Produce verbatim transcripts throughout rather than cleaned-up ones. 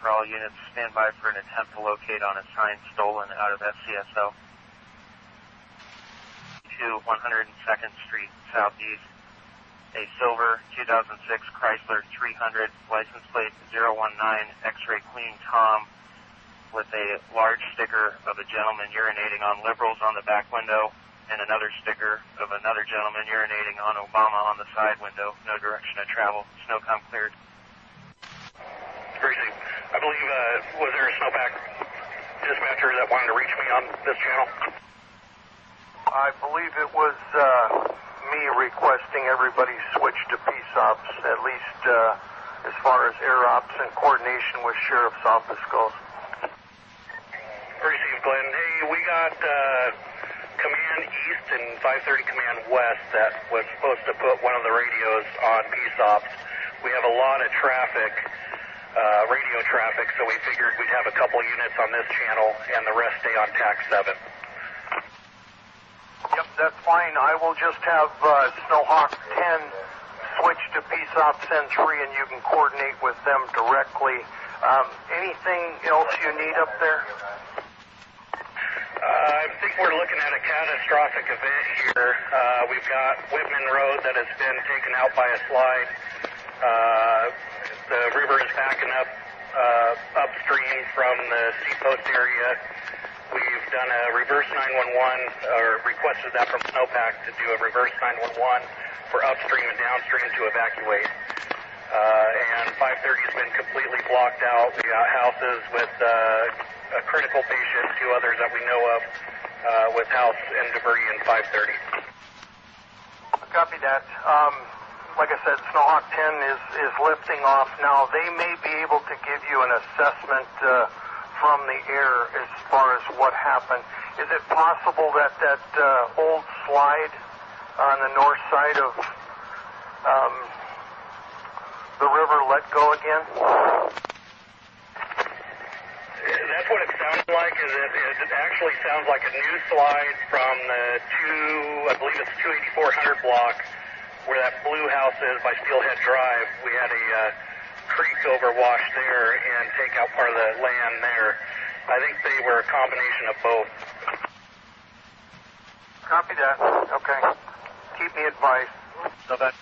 For all units, stand by for an attempt to locate on a sign stolen out of S C S O. To one hundred second Street, Southeast. A silver two thousand six Chrysler three hundred, license plate zero one nine, X-ray clean Tom, with a large sticker of a gentleman urinating on liberals on the back window, and another sticker of another gentleman urinating on Obama on the side window. No direction of travel. Snowcom cleared. Greasy, I believe, uh, was there a snowpack dispatcher that wanted to reach me on this channel? I believe it was uh, me requesting everybody switch to peace ops, at least uh, as far as air ops and coordination with Sheriff's Office goes. Receive, Glenn. Hey, we got uh, Command East and five thirty Command West that was supposed to put one of the radios on peace ops. We have a lot of traffic, uh, radio traffic, so we figured we'd have a couple units on this channel and the rest stay on T A C seven. Yep, that's fine. I will just have uh, Snowhawk ten switch to peace ops N three, and you can coordinate with them directly. Um, anything else you need up there? Uh, I think we're looking at a catastrophic event here. Uh, we've got Whitman Road that has been taken out by a slide. Uh, the river is backing up uh, upstream from the Seapost area. We've done a reverse nine one one, or requested that from Snowpack to do a reverse nine one one for upstream and downstream to evacuate. Uh, and five thirty has been completely blocked out. We got houses with uh, a critical patient, two others that we know of, uh, with house and debris in five thirty. Copy that. Um, like I said, Snowhawk ten is, is lifting off now. They may be able to give you an assessment uh, from the air as far as what happened. Is it possible that that uh, old slide on the north side of um, the river let go again? That's what it sounded like. Is it, it actually sounds like a new slide from the two, I believe it's two eighty-four hundred block, where that blue house is by Steelhead Drive. We had a uh, creek overwash there and take out part of the land there. I think they were a combination of both. Copy that. Okay. Keep me advised. Snowback.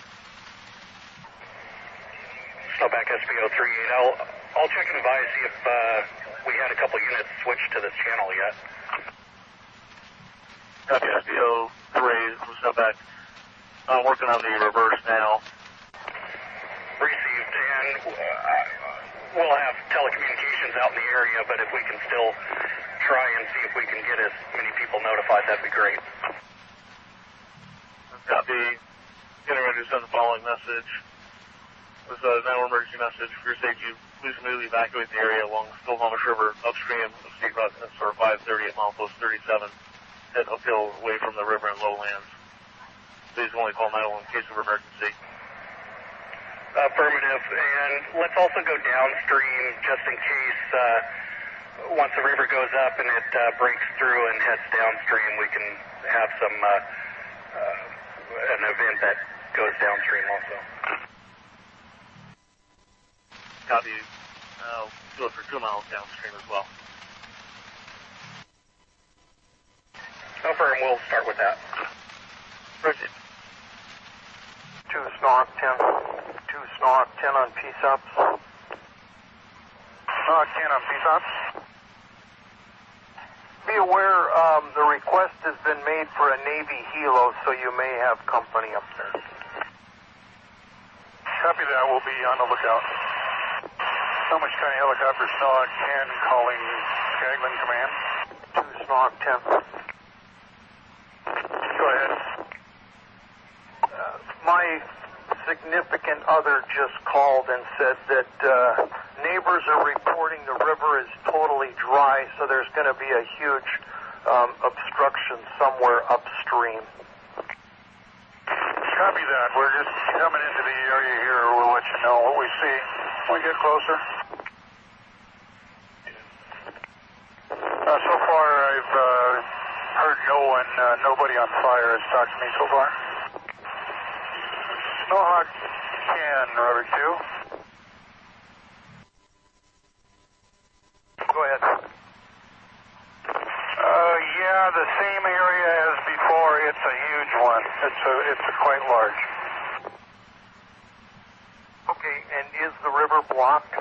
Snowback S B O three eight. I'll, I'll check and advise, see if uh, we had a couple units switched to this channel yet. Copy S B O three, Snowback. I'm working on the reverse now. Received, and uh, we'll have telecommunications out in the area, but if we can still try and see if we can get as many people notified, that'd be great. Copy. Getting ready to send the following message. This is a nine one one emergency message. For your safety, please immediately evacuate the area along the Snohomish River upstream of State Route or five thirty at milepost thirty-seven. Head uphill away from the river and lowlands. Please only call nine one one in case of emergency. Affirmative. And let's also go downstream just in case uh, once the river goes up and it uh, breaks through and heads downstream, we can have some uh, uh, an event that goes downstream also. Copy. I'll do it for two miles downstream as well. Affirm, we'll start with that. Proceed. Two Snowhawk ten. Two Snowhawk ten on peace ops. Snowhawk ten on peace ops. Be aware, um, the request has been made for a Navy helo, so you may have company up there. Copy that. We'll be on the lookout. Snohomish County Helicopter Snowhawk ten calling Skagman Command. Two Snowhawk ten. Go ahead. Uh, my significant other just called and said that uh, neighbors are reporting the river is totally dry, so there's going to be a huge um, obstruction somewhere upstream. Copy that. We're just coming into the area here. We'll let you know what we see when we get closer. Uh, so far, I've uh, heard no one, uh, nobody on fire has talked to me so far. Snowhawk ten, Rotor two. it's a, it's a quite large. Okay, and is the river blocked?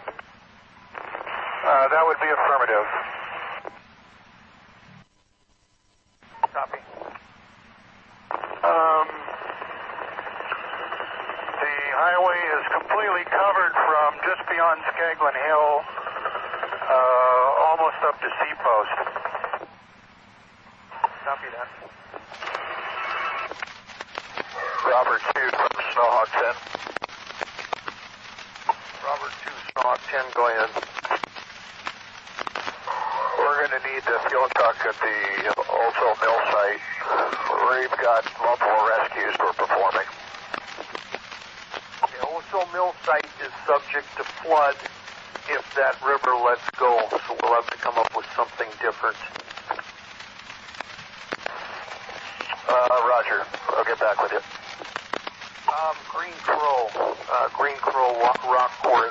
Uh, that would be affirmative. Copy. Um, the highway is completely covered from just beyond Skaglin Hill, uh, almost up to Seapost. Copy that. Robert two from Snowhawk ten. Robert two, Snowhawk ten, go ahead. We're going to need the fuel truck at the Olso Mill site. We've got multiple rescues we're performing. The Olso Mill site is subject to flood if that river lets go, so we'll have to come up with something different. Uh, Roger. I'll get back with you. Um, Green Crow, uh, Green Crow Rock, rock Quarry.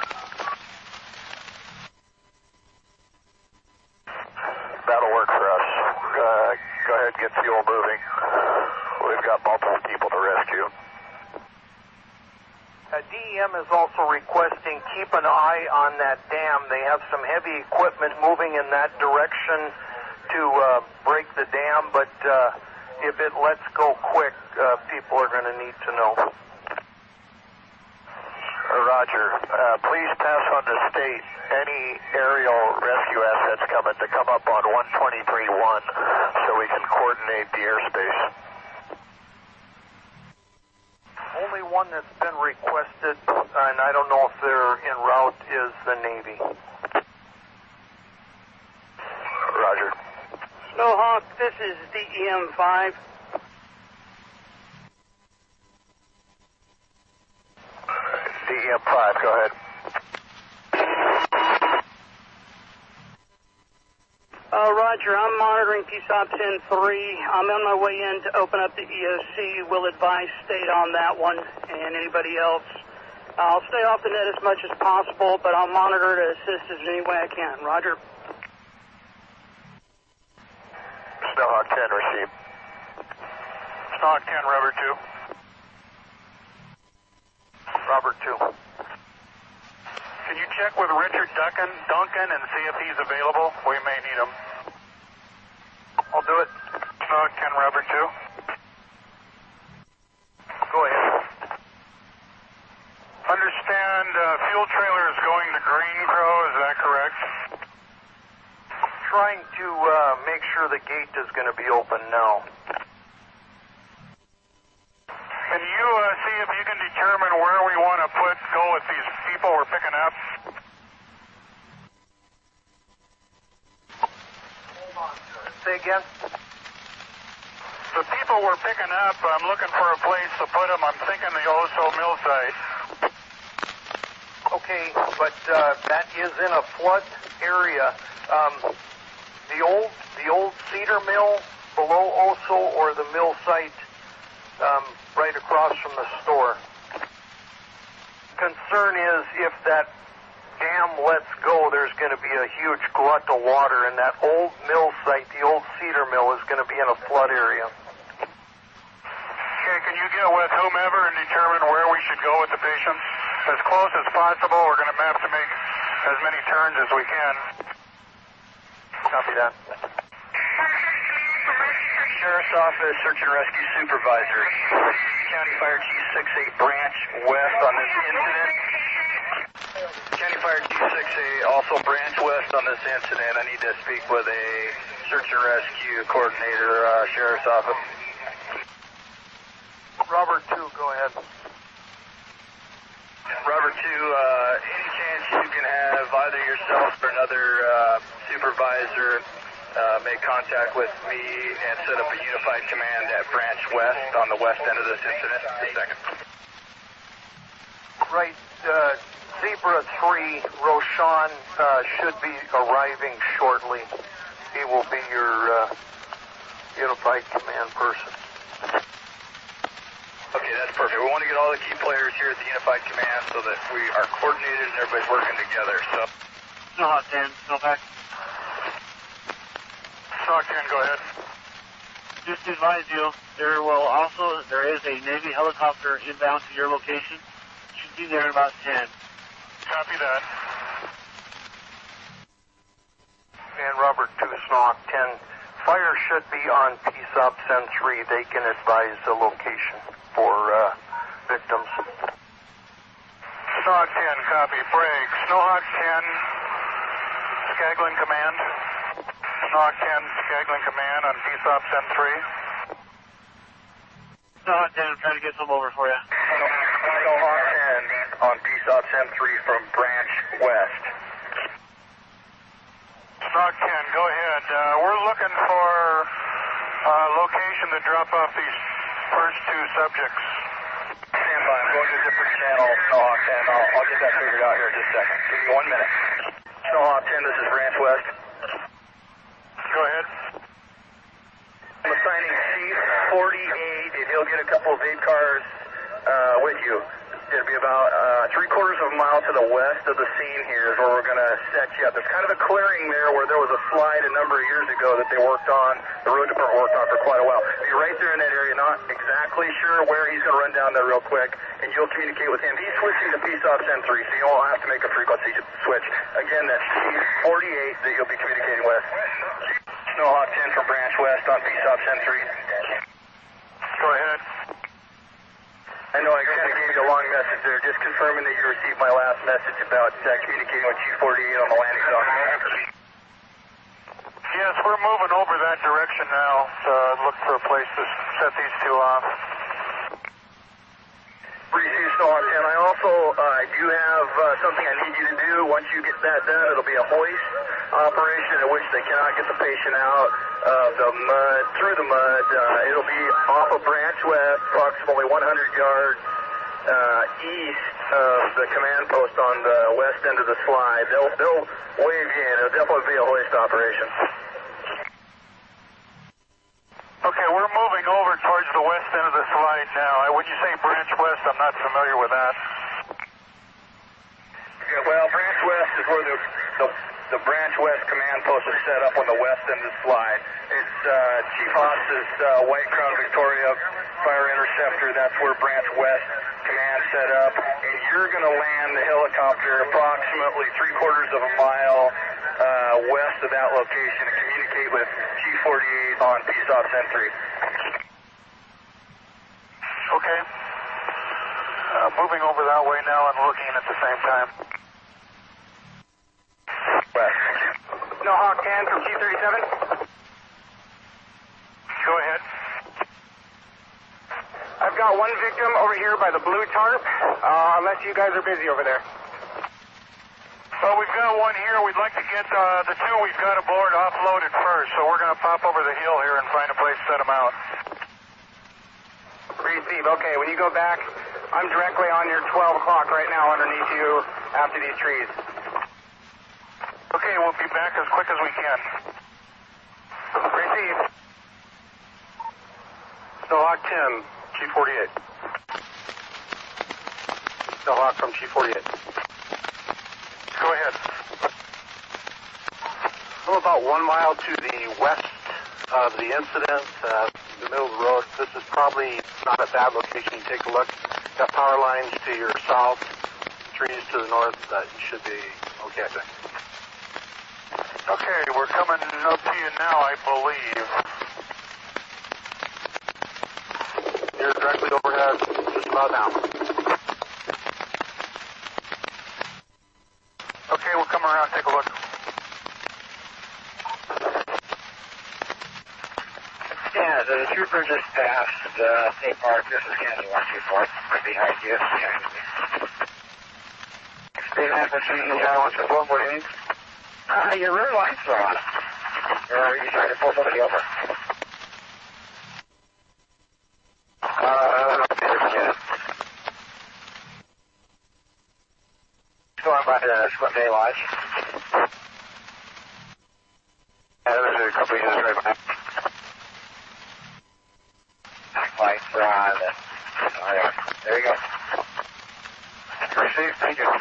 That'll work for us. Uh, go ahead and get fuel moving. We've got multiple people to rescue. Uh, D E M is also requesting keep an eye on that dam. They have some heavy equipment moving in that direction to uh, break the dam, but uh, if it lets go quick, uh, people are going to need to know. Roger. Uh, please pass on the state any aerial rescue assets coming to come up on one twenty-three one so we can coordinate the airspace. Only one that's been requested, and I don't know if they're en route, is the Navy. Roger. Snowhawk, this is D E M five. D E M five, go ahead. Uh, Roger, I'm monitoring P S O P ten three. I'm on my way in to open up the E O C. We'll advise state on that one and anybody else. I'll stay off the net as much as possible, but I'll monitor to assist as any way I can. Roger. Snowhawk ten, received. Snowhawk ten, Robert two. Robert two. Can you check with Richard Duncan, Duncan and see if he's available? We may need him. I'll do it. Snowhawk ten, Robert two. Go ahead. Understand uh, fuel trailer is going to Green Crow, is that correct? Trying to uh, make sure the gate is going to be open now. Can you uh, see if you can determine where we want to put go with these people we're picking up? Hold on. Say again? The people we're picking up, I'm looking for a place to put them. I'm thinking the Oso Mill site. Okay, but uh, that is in a flood area. Um, the old the old cedar mill below Oso, or the mill site um, right across from the store. Concern is if that dam lets go, there's going to be a huge glut of water, and that old mill site, the old cedar mill, is going to be in a flood area. Okay, can you get with whomever and determine where we should go with the patients? As close as possible. We're going to have to make as many turns as we can. Copy that. Sheriff's Office, Search and Rescue Supervisor. County Fire Chief six eight Branch West on this incident. County Fire Chief six eight, also Branch West on this incident. I need to speak with a Search and Rescue Coordinator, uh, Sheriff's Office. Robert two, go ahead. Robert two, uh, any chance you can have either yourself or another uh, supervisor uh, make contact with me and set up a unified command at Branch West on the west end of this incident? A second. Right, uh, Zebra three, Roshan uh, should be arriving shortly. He will be your uh, unified command person. Okay, that's perfect. We want to get all the key players here at the Unified Command so that we are coordinated and everybody's working together. So, Snowhawk ten, Snowhawk. Snowhawk ten, go ahead. Just to advise you, there will also, there is a Navy helicopter inbound to your location. Should be there in about ten. Copy that. And Robert two, Snohawk ten. Fire should be on P S O P S N three. They can advise the location for uh, victims. Snohawk ten, copy. Break. Snohawk ten, Skaglin Command. Snohawk ten, Skaglin Command on P S O P S N three. Snohawk ten, I'm trying to get some over for you. Snohawk ten on P S O P S N three from Branch West. Snohawk ten, go ahead. Uh, we're looking for a location to drop off these first two subjects. Stand by. I'm going to a different channel, Snohawk ten. I'll, I'll get that figured out here in just a second. Give me one minute. Snohawk ten, this is Branch West. Go ahead. I'm assigning C forty-eight, and he'll get a couple of aid cars uh, with you. It'll be about uh, three quarters of a mile to the west of the scene here is where we're going to set you up. There's kind of a clearing there where there was a slide a number of years ago that they worked on, the road department worked on for quite a while. You're right there in that area, not exactly sure where he's going to run down there real quick, and you'll communicate with him. He's switching to P S O P S N three, so you won't have to make a frequency switch. Again, that's C forty-eight that you'll be communicating with. Snohawk ten from Branch West on P S O P S N three. Go ahead. I know I kind of gave you a long message there, just confirming that you received my last message about uh, communicating with Chief forty-eight on the landing zone. Yes, we're moving over that direction now to look for a place to set these two off. Receive Snohawk ten. I also uh, do have uh, something I need you to do. Once you get that done, it'll be a hoist operation in which they cannot get the patient out of the mud, through the mud. Uh, it'll be off of Branch West, approximately one hundred yards uh, east of the command post on the west end of the slide. They'll, they'll wave you in. It'll definitely be a hoist operation. Okay, we're moving over towards the west end of the slide now. When you say Branch West, I'm not familiar with that. Yeah, well, Branch West is where the, the the Branch West command post is set up on the west end of the slide. It's uh, Chief Haas's uh, White Crown Victoria Fire Interceptor. That's where Branch West command set up. And you're going to land the helicopter approximately three quarters of a mile uh, west of that location and communicate with Chief forty-eight on P S O P S N three. Okay. Uh, moving over that way now and looking at the same time. West. Snohawk ten from Chief thirty-seven. Go ahead. I've got one victim over here by the blue tarp, uh, unless you guys are busy over there. Well, we've got one here. We'd like to get uh, the two we've got aboard offloaded first, so we're going to pop over the hill here and find a place to set them out. Receive. Okay, when you go back, I'm directly on your twelve o'clock right now underneath you after these trees. Okay, we'll be back as quick as we can. Receive. Snohawk ten, Chief forty-eight. Snohawk from Chief forty-eight. Go ahead. I'm about one mile to the west of the incident, uh, the middle of the road. This is probably not a bad location. Take a look. Got power lines to your south, trees to the north. That should be okay, I think. Okay, we're coming up to you now, I believe. You're directly overhead, just about now. Okay, we'll come around, take a look. Yeah, the trooper just passed uh, State Park. This is Kansas one two four. Right behind you. State Appleton, you got one two four, what do you need? Uh, your rear lights are on. Or are you trying to pull somebody over? Uh, yeah. Going by the Split Bay Lodge. Yeah, there's a couple of units right behind. Lights are on. Oh, yeah. There you go. Receive. Thank you.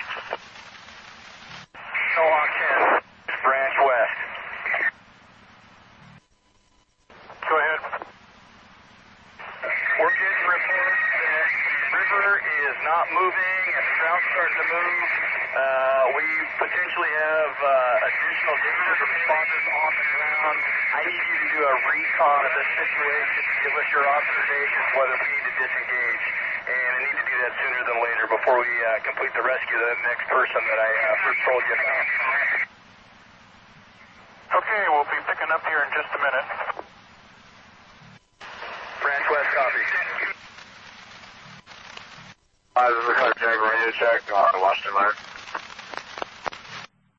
Snohawk ten, Branch West. Go ahead. river is not moving and the ground's starting to move. Uh, we potentially have uh, additional diggers or responders on the ground. I need you to do a recon of this situation to give us your observations, whether we need to disengage. And I need to do that sooner than later before we uh, complete the rescue of the next person that I uh, first told you about. Okay, we'll be picking up here in just a minute. Branch West, copy. Uh, this is a contact radio check on Washington Alert.